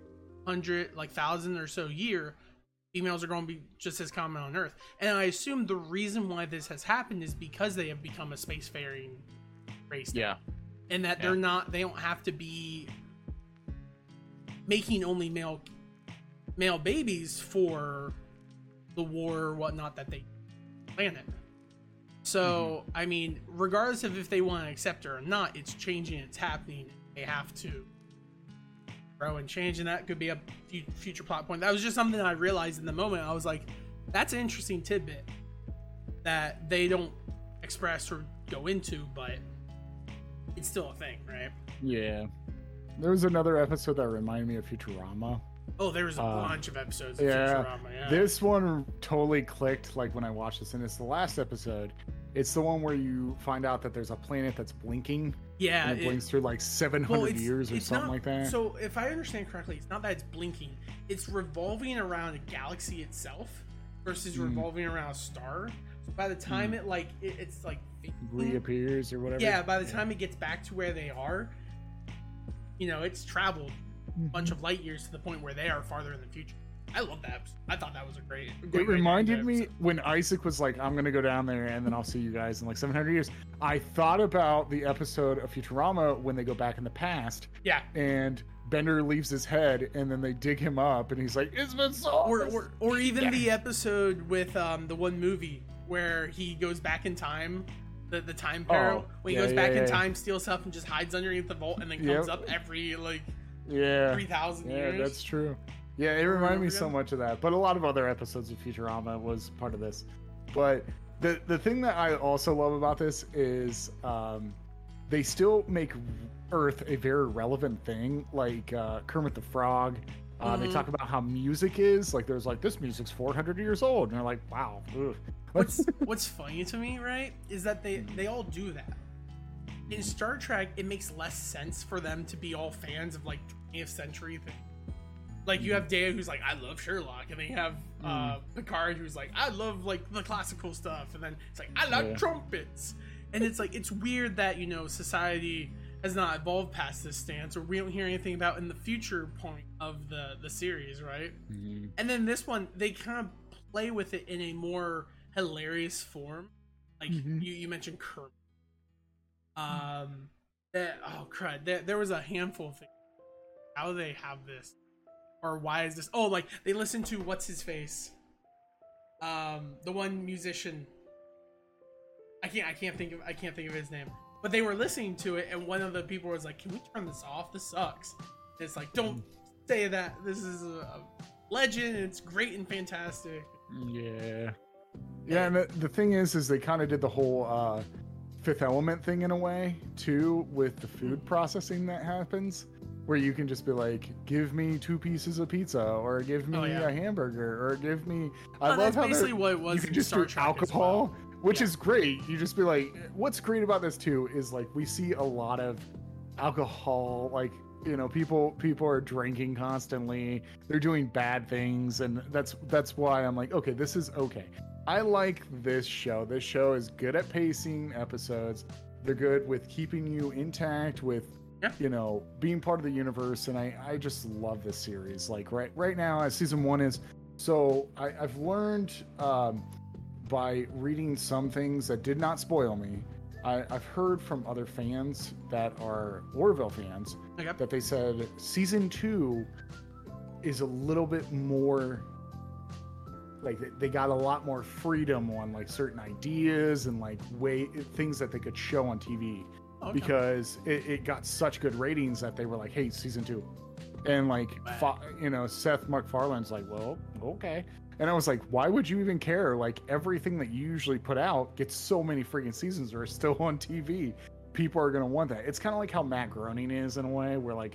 1,000 or so year, females are going to be just as common on Earth. And I assume the reason why this has happened is because they have become a spacefaring race. Yeah. And that they don't have to be making only male babies for the war or whatnot that they planet. So, I mean, regardless of if they want to accept it or not, it's changing, it's happening. They have to grow and change, and that could be a future plot point. That was just something I realized in the moment. I was like, that's an interesting tidbit that they don't express or go into, but it's still a thing, right? Yeah. There was another episode that reminded me of Futurama. Oh, there was a bunch of episodes of Futurama, yeah. This one totally clicked when I watched this, and it's the last episode. It's the one where you find out that there's a planet that's blinking. Yeah. And it blinks through 700 years or something like that. So if I understand correctly, it's not that it's blinking. It's revolving around a galaxy itself versus revolving around a star. So by the time it's reappears or whatever. Yeah, by the time it gets back to where they are, it's traveled a bunch of light years to the point where they are farther in the future. I love that episode. I thought that was a great it reminded me when Isaac was like, I'm gonna go down there and then I'll see you guys in 700 years. I thought about the episode of Futurama when they go back in the past. Yeah. And Bender leaves his head and then they dig him up and he's like, it's been so or even the episode with the one movie where he goes back in time, the time parallel, when he goes back in time, steals stuff and just hides underneath the vault and then comes up every 3,000 years. Yeah, that's true. Yeah, it reminded me so much of that. But a lot of other episodes of Futurama was part of this. But the thing that I also love about this is they still make Earth a very relevant thing. Like Kermit the Frog. They talk about how music is. There's this music's 400 years old. And they're like, wow. What's funny to me, right, is that they all do that. In Star Trek, it makes less sense for them to be all fans of 20th century things. You have Data who's like, I love Sherlock, and then you have Picard who's like, I love the classical stuff, and then it's like, I like trumpets, and it's it's weird that society has not evolved past this stance, or we don't hear anything about in the future point of the series, right? And then this one, they kind of play with it in a more hilarious form. You mentioned Kermit. There was a handful of things. How do they have this? Or why is this? Oh, they listen to what's his face, the one musician. I can't think of his name. But they were listening to it, and one of the people was like, "Can we turn this off? This sucks." And it's don't say that. This is a legend. It's great and fantastic. Yeah. And the thing is they kind of did the whole Fifth Element thing in a way too, with the food processing that happens. Where you can just be like, give me 2 pieces of pizza, or give me a hamburger, or give me. I love that's how basically what it was. You can just do alcohol, which is great. You just be like, what's great about this too is we see a lot of alcohol. People are drinking constantly. They're doing bad things, and that's why I'm like, okay, this is okay. I like this show. This show is good at pacing episodes. They're good with keeping you intact with. Being part of the universe, and I just love this series. Right now, as season 1 is, so I've learned by reading some things that did not spoil me. I've heard from other fans that are Orville fans that they said season 2 is a little bit more. They got a lot more freedom on certain ideas and things that they could show on TV. Okay. Because it got such good ratings that they were like, hey, season 2. And Seth MacFarlane's like, well, okay. And I was like, why would you even care? Everything that you usually put out gets so many freaking seasons or is still on TV. People are going to want that. It's kind of like how Matt Groening is in a way where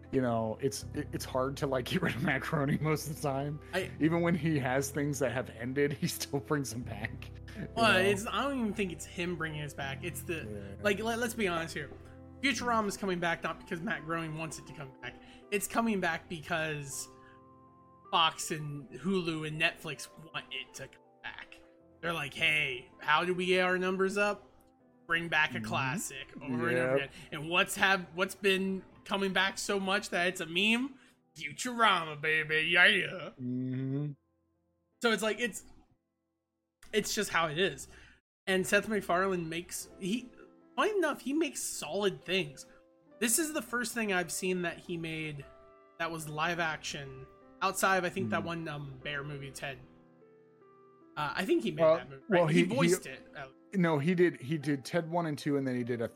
you know, it's hard to like get rid of Matt Groening most of the time. Even when he has things that have ended, he still brings them back. Well, I don't even think it's him bringing us back. It's the like. Let's be honest here. Futurama is coming back not because Matt Groening wants it to come back. It's coming back because Fox and Hulu and Netflix want it to come back. They're like, hey, how do we get our numbers up? Bring back a classic over and over again. And what's been coming back so much that it's a meme? Futurama, baby, yeah. Mm-hmm. So it's like it's just how it is. And Seth MacFarlane funny enough, he makes solid things. This is the first thing I've seen that he made that was live action outside of, I think, that one Bear movie, Ted. I think he made that movie. Right? Well, he voiced it. No, he did Ted 1 and 2, and then he did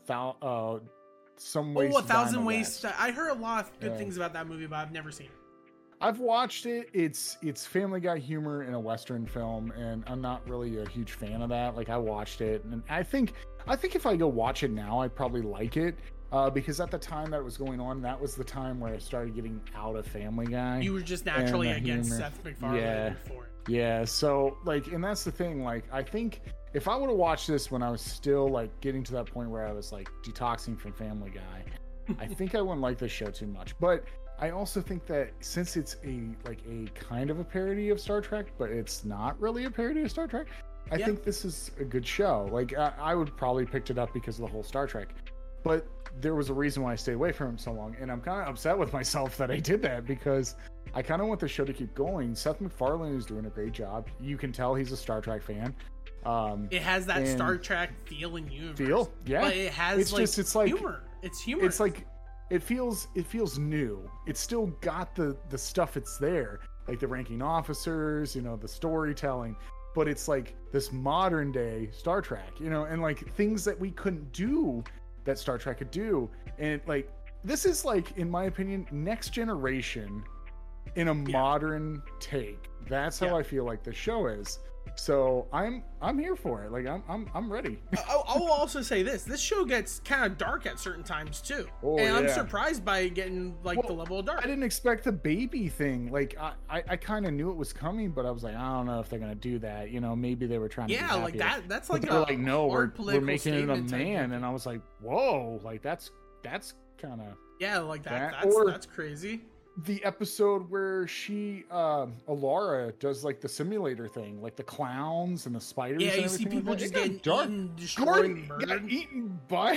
Some Ways. A Thousand Ways. I heard a lot of good things about that movie, but I've never seen it. I've watched it. It's Family Guy humor in a Western film, and I'm not really a huge fan of that. Like, I watched it, and I think if I go watch it now, I'd probably like it. Because at the time that it was going on, that was the time where I started getting out of Family Guy. You were just naturally against Seth MacFarlane before it. Yeah, so, like, and that's the thing, like, I think if I would have watched this when I was still, like, getting to that point where I was, like, detoxing from Family Guy, I think I wouldn't like this show too much. But I also think that since it's a kind of a parody of Star Trek, but it's not really a parody of Star Trek, I think this is a good show. Like, I would probably picked it up because of the whole Star Trek. But there was a reason why I stayed away from him so long, and I'm kind of upset with myself that I did that, because I kind of want the show to keep going. Seth MacFarlane is doing a great job. You can tell he's a Star Trek fan. It has that Star Trek feel in universe. Yeah. But it has it's like humor. It's humor. It's like it feels new. It's still got the stuff it's there, like the ranking officers, you know, the storytelling. But it's like this modern day Star Trek, you know, and like things that we couldn't do that Star Trek could do. And like this is like, in my opinion, Next Generation in a modern take. That's how I feel like the show is. So I'm here for it. Like I'm ready. I will also say this show gets kind of dark at certain times too. I'm surprised by getting the level of dark. I didn't expect the baby thing. Like I kind of knew it was coming, but I was like, I don't know if they're gonna do that. You know, maybe they were trying to be like that. That's like no, we're making it a man, and I was like, whoa, like that's kind of like that's crazy. The episode where she Alara does like the simulator thing, like the clowns and the spiders. Yeah, and you see people just getting eaten, destroyed, Gordon got eaten by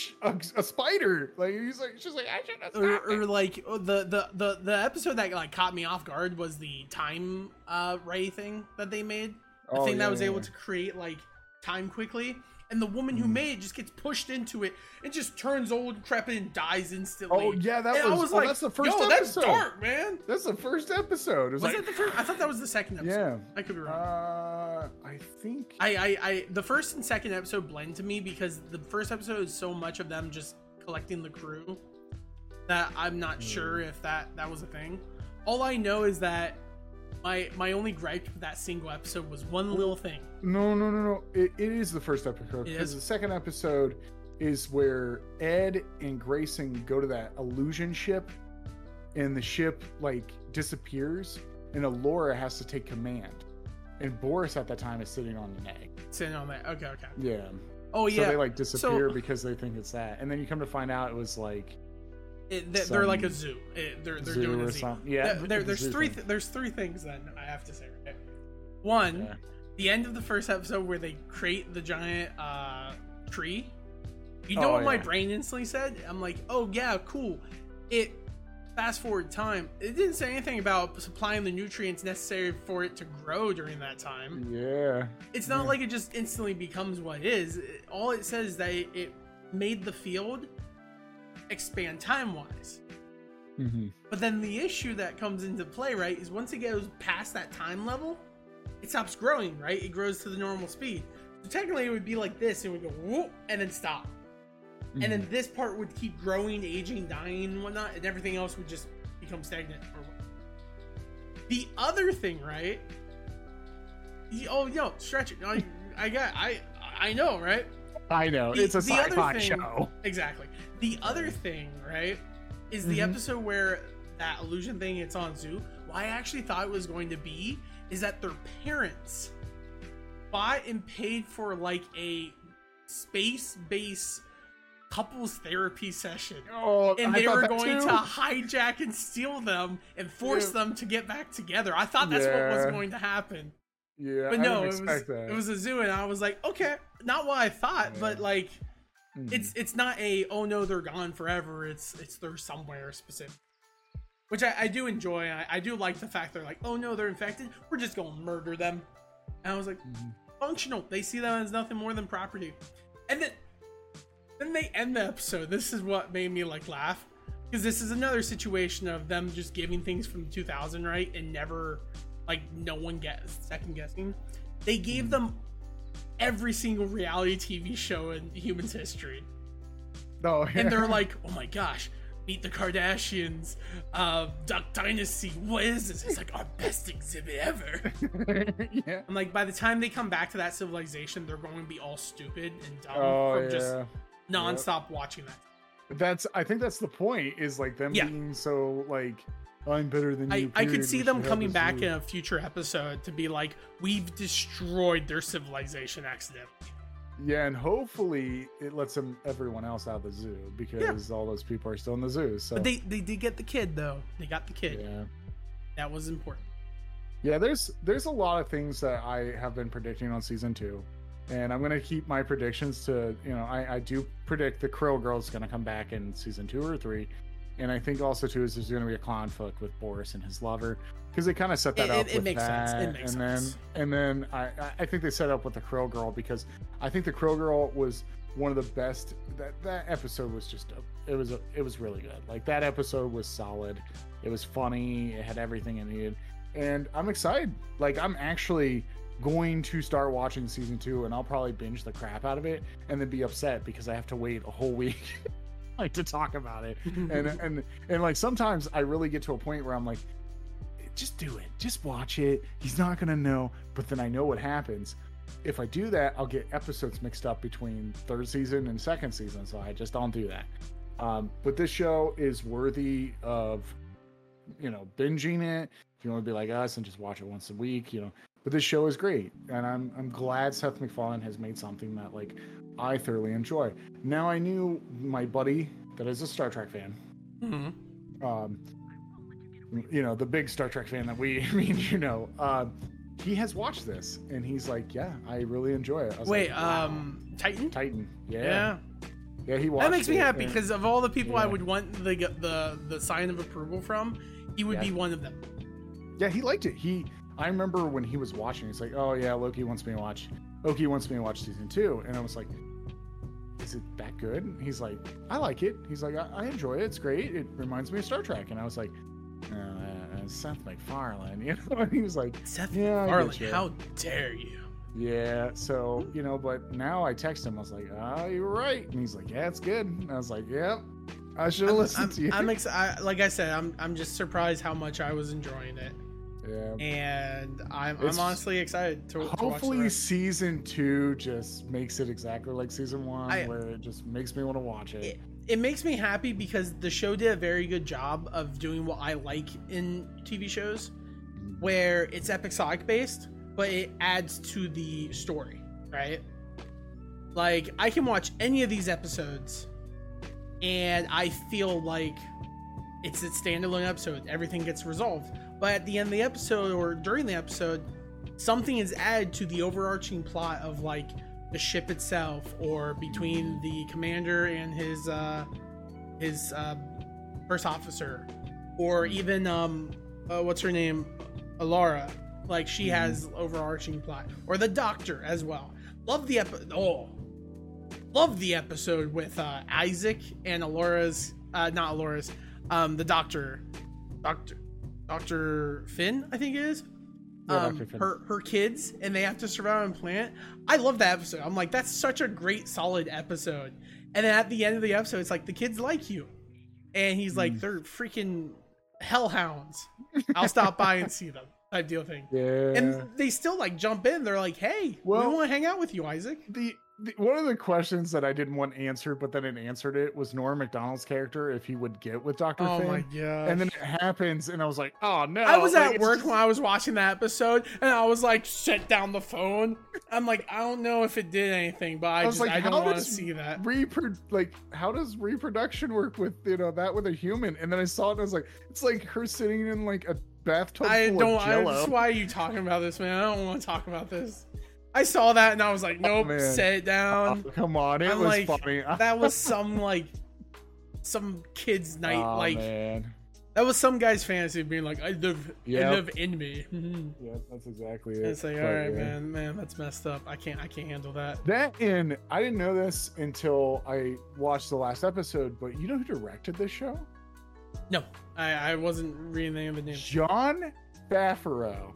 a spider. Like she's like, I shouldn't have. Or like the episode that like caught me off guard was the time ray thing that they made. The thing that was able to create like time quickly. And the woman who made it just gets pushed into it and just turns old, decrepit, and dies instantly. Oh yeah, I was like, that's the first episode. That's dark, man. That's the first episode. Was that the first? I thought that was the second episode. Yeah, I could be wrong. I think I the first and second episode blend to me because the first episode is so much of them just collecting the crew that I'm not sure if that was a thing. All I know is that my only gripe with that single episode was one little thing. No. It is the first episode. Because the second episode is where Ed and Grayson go to that illusion ship, and the ship like disappears, and Alora has to take command. And Boris at that time is sitting on an egg. Sitting on that. Okay. Yeah. Oh yeah. So they like disappear because they think it's that, and then you come to find out it was like. They're like a zoo. They're doing a zoo. Something. Yeah. There's three things then I have to say. Right? One, the end of the first episode where they create the giant tree. You know what my brain instantly said? I'm like, oh yeah, cool. It fast forward time. It didn't say anything about supplying the nutrients necessary for it to grow during that time. Yeah. It's not like it just instantly becomes what it is. All it says is that it made the field expand time-wise. But then the issue that comes into play, right, is once it goes past that time level, it stops growing, right? It grows to the normal speed. So technically it would be like this, and it would go whoop and then stop. And then this part would keep growing, aging, dying, and whatnot, and everything else would just become stagnant. The other thing, right? Stretch it. I know, right? I know. It's a sci-fi show. Exactly. The other thing, right, is the episode where that illusion thing, it's on Zoo. What I actually thought it was going to be is that their parents bought and paid for like a space-based couples therapy session. And they were going to hijack and steal them and force them to get back together. I thought that's what was going to happen. Yeah, but no, it was a zoo, and I was like, okay, not what I thought, but like, it's not a, oh no, they're gone forever. It's they're somewhere specific, which I do enjoy. I do like the fact they're like, oh no, they're infected. We're just gonna murder them. And I was like, functional. They see them as nothing more than property. And then they end the episode. This is what made me like laugh, because this is another situation of them just giving things from 2000 right and never. Like, no one gets second guessing. They gave them every single reality TV show in humans' history. Oh, yeah. And they're like, oh my gosh, Meet the Kardashians, Duck Dynasty. What is this? It's like our best exhibit ever. Yeah. I'm like, by the time they come back to that civilization, they're going to be all stupid and dumb from just nonstop watching that. I think that's the point, is like them being so like, I'm better than you. I could see them coming back in a future episode to be like, we've destroyed their civilization accidentally. Yeah, and hopefully it lets everyone else out of the zoo, because all those people are still in the zoo. So, but they did get the kid though. They got the kid. Yeah, that was important. Yeah, there's a lot of things that I have been predicting on season 2, and I'm gonna keep my predictions to, I do predict the Krill Girl's gonna come back in season 2 or 3. And I think also too is there's going to be a conflict with Boris and his lover, because they kind of set that up. It makes sense. It makes sense. And then I think they set up with the Krill Girl, because I think the Krill Girl was one of the best. That episode was just it was really good. Like, that episode was solid. It was funny. It had everything it needed, and I'm excited. Like, I'm actually going to start watching season 2, and I'll probably binge the crap out of it, and then be upset because I have to wait a whole week. Like, to talk about it. and like, sometimes I really get to a point where I'm like, just do it, just watch it, he's not gonna know. But then I know what happens. If I do that, I'll get episodes mixed up between third season and second season, so I just don't do that. But this show is worthy of binging it. If you want to be like us and just watch it once a week, but this show is great, and I'm glad Seth MacFarlane has made something that, like, I thoroughly enjoy. Now, I knew my buddy that is a Star Trek fan. The big Star Trek fan that he has watched this, and he's like, yeah, I really enjoy it. I was Wait, like, wow. Titan? Yeah, he watched it. That makes me happy, because of all the people I would want the sign of approval from, he would be one of them. Yeah, he liked it. I remember when he was watching, he's like, oh yeah, Loki wants me to watch season 2. And I was like, is it that good? And he's like, I like it. He's like, I enjoy it. It's great. It reminds me of Star Trek. And I was like, Seth MacFarlane, And he was like, Seth MacFarlane, how dare you? Yeah. So, but now I text him. I was like, oh, you're right. And he's like, yeah, it's good. And I was like, yep. I should have listened to you. Like I said, I'm just surprised how much I was enjoying it. Yeah, and I'm honestly excited to hopefully watch season 2 just makes it exactly like season 1, where it just makes me want to watch it. It makes me happy, because the show did a very good job of doing what I like in TV shows, where it's episodic based, but it adds to the story, right? Like, I can watch any of these episodes and I feel like it's a standalone episode. Everything gets resolved. But at the end of the episode, or during the episode, something is added to the overarching plot of, like, the ship itself, or between the commander and his first officer, or even what's her name, Alara. Like, she has overarching plot, or the doctor as well. Love the episode with Isaac and Alara's the Dr. Finn, I think it is. Her kids, and they have to survive on a planet. I love that episode. I'm like, that's such a great, solid episode. And then at the end of the episode, it's like, the kids like you. And he's like, they're freaking hellhounds. I'll stop by and see them. Type deal thing. Yeah. And they still, like, jump in. They're like, hey, we want to hang out with you, Isaac. one of the questions that I didn't want answered, but then it answered it, was Norm Macdonald's character if he would get with Dr. Oh Finn. my gosh. And then it happens, and I was like, oh no. I was at work when I was watching that episode, and I was like, set down the phone. I'm like, I don't know if it did anything, but I don't want to see that. How does reproduction work with, that with a human? And then I saw it, and I was like, it's like her sitting in like a bathtub full of Jell-O. Why are you talking about this, man? I don't want to talk about this. I saw that and I was like, nope, set it down. Oh, come on, it was funny. That was some kid's night, man. That was some guy's fantasy being like, I live in me. Yeah, that's exactly it. It's like, all right, man, that's messed up. I can't handle that. And I didn't know this until I watched the last episode, but you know who directed this show? No, I wasn't reading any of the names. Jon Favreau.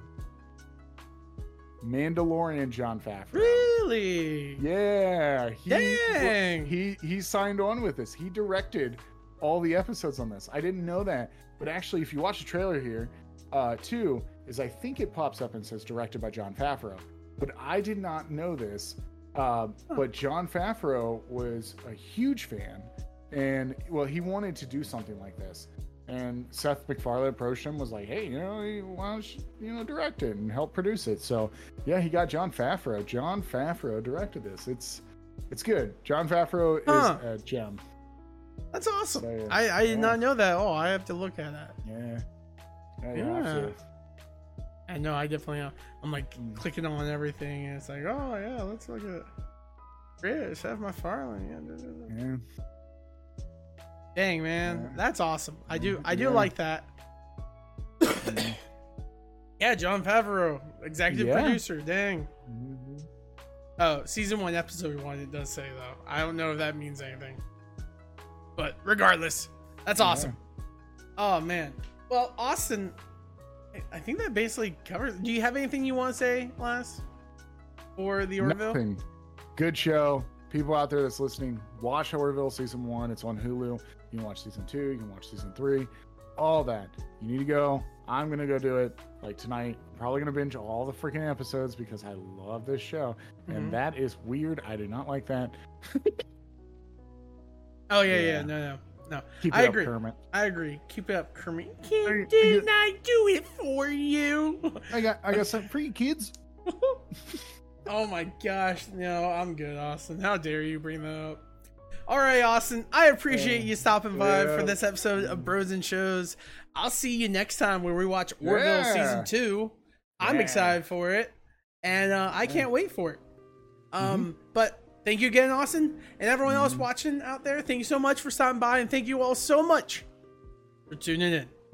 Mandalorian Jon Favreau. Really? Yeah. Dang. He signed on with this. He directed all the episodes on this. I didn't know that. But actually, if you watch the trailer here, too, I think it pops up and says directed by Jon Favreau. But I did not know this. But Jon Favreau was a huge fan. And, well, he wanted to do something like this. And Seth MacFarlane approached him, was like, hey, why don't you, direct it and help produce it? So, yeah, he got Jon Favreau. Jon Favreau directed this. It's good. Jon Favreau is a gem. That's awesome. So, yeah. I did not know that. Oh, I have to look at that. Yeah. I know, I definitely I'm like clicking on everything, and it's like, oh, yeah, let's look at it. Seth MacFarlane. Yeah. Dang, man, that's awesome. I do like that. Yeah, Jon Favreau, executive producer. Dang. Oh, season 1, episode 1. It does say though. I don't know if that means anything, but regardless, that's awesome. Oh man. Well, Austin, I think that basically covers. Do you have anything you want to say, last, for the Orville? Nothing. Good show. People out there that's listening, watch Orville season 1. It's on Hulu. You can watch season 2. You can watch season 3. All that. You need to go. I'm going to go do it like tonight. I'm probably going to binge all the freaking episodes because I love this show. And that is weird. I do not like that. Oh, yeah. No. Keep it up, Kermit. I agree. Keep it up, Kermit. Didn't I do it for you? I got something for you, kids. Oh my gosh. No, I'm good, Austin. How dare you bring that up? All right, Austin. I appreciate you stopping by for this episode of Bros and Shows. I'll see you next time where we watch Orville season 2. I'm excited for it, and I can't wait for it. But thank you again, Austin, and everyone else watching out there. Thank you so much for stopping by, and thank you all so much for tuning in.